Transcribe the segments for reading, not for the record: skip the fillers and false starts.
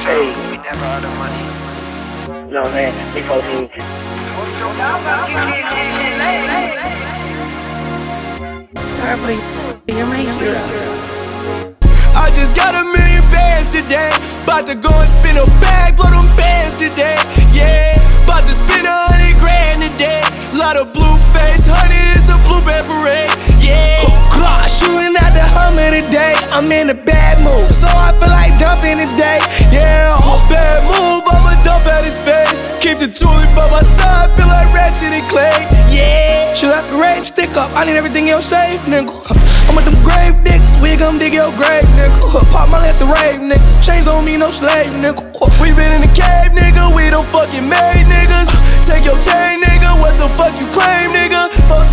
Hey. We never out of money. No, man. Big 14. Starboy, you're my hero. I just got $1 million bands today. About to go and spin a bag, blow them bands today. Yeah, about to spend 100 grand today. Lot of blue face, honey, it's a blueberry parade. Yeah, shooting at the Hummer today. I'm in a bad mood, so I feel like dumping today. Yeah, bad move, I'ma dump at his face. Keep the tulip by my side, feel like Ratchet and Clay. Yeah, shoot out the rave, stick up, I need everything else safe, nigga. I'm with them grave niggas, we gon' dig your grave, nigga. Pop my at the rave, nigga. Chains on me, no slave, nigga. We been in the cave, nigga, we don't fucking made niggas. Take your chain, nigga, what the fuck you claim, nigga?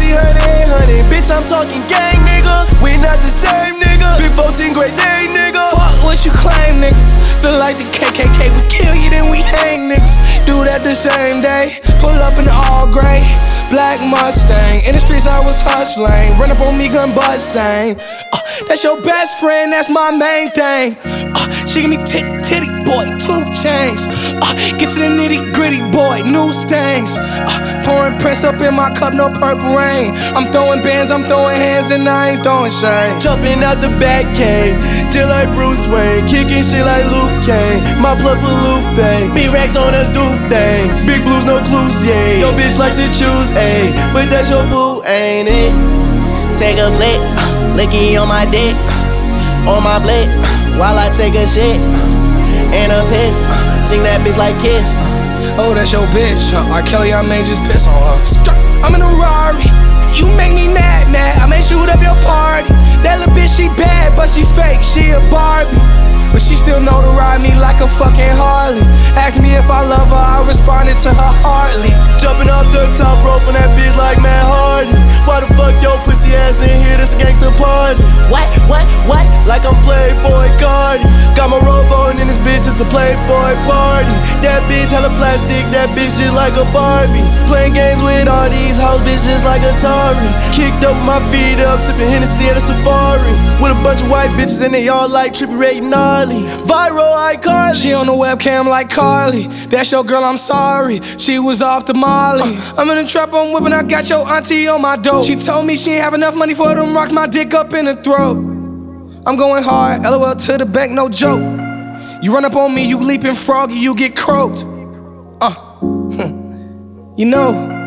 1400, bitch, I'm talking gang, nigga. We not the same, nigga. Big 14, great day, nigga. Fuck what you claim, nigga. Feel like the KKK, we kill you, then we hang, niggas. Do that the same day. Pull up in the all gray black Mustang. In the streets I was hustling. Run up on me, gun busting. That's your best friend, that's my main thing. She give me titty boy, 2 chains. Get to the nitty gritty boy, new stains. Pouring Prince up in my cup, no purple rain. I'm throwing bands, I'm throwing hands, and I ain't throwing shade. Jumping out the back cave, just like Bruce Wayne. Kicking shit like Luke Kane. My blood for Lupe. Big racks on us, do things. Big blues, no clues, yeah. Yo bitch like to choose, ayy, but that's your boo, ain't it? Take a flick, licky on my dick, on my blick, while I take a shit and a piss. Sing that bitch like Kiss. Oh, that's your bitch, R. Kelly, I may just piss on her. I'm in a Rari, you make me mad. I may shoot up your party. That little bitch, she bad, but she fake, she a Barbie. But she still know to ride me like a fucking Harley. Ask me if I love her, I responded to her hardly. Jumping off the top rope on that bitch like Matt Hardy. Why the fuck your pussy ass in here, this gangsta party? What? Like I'm Playboy Cardi. Got my robe on in this bitch, it's a Playboy party. That bitch hella plastic, that bitch just like a Barbie. Playing games with all these hoes, bitch just like Atari. Kicked up my feet up, sipping Hennessy at a safari. With a bunch of white bitches and they all like Trippie Ray gnarly. Viral icon. She on the webcam like Carly. That's your girl, I'm sorry. She was off the Molly. I'm in the trap, I'm whipping, I got your auntie on my dope. She told me she ain't have enough money for them rocks, my dick up in the throat. I'm going hard, LOL to the bank, no joke. You run up on me, you leaping froggy, you get croaked. You know.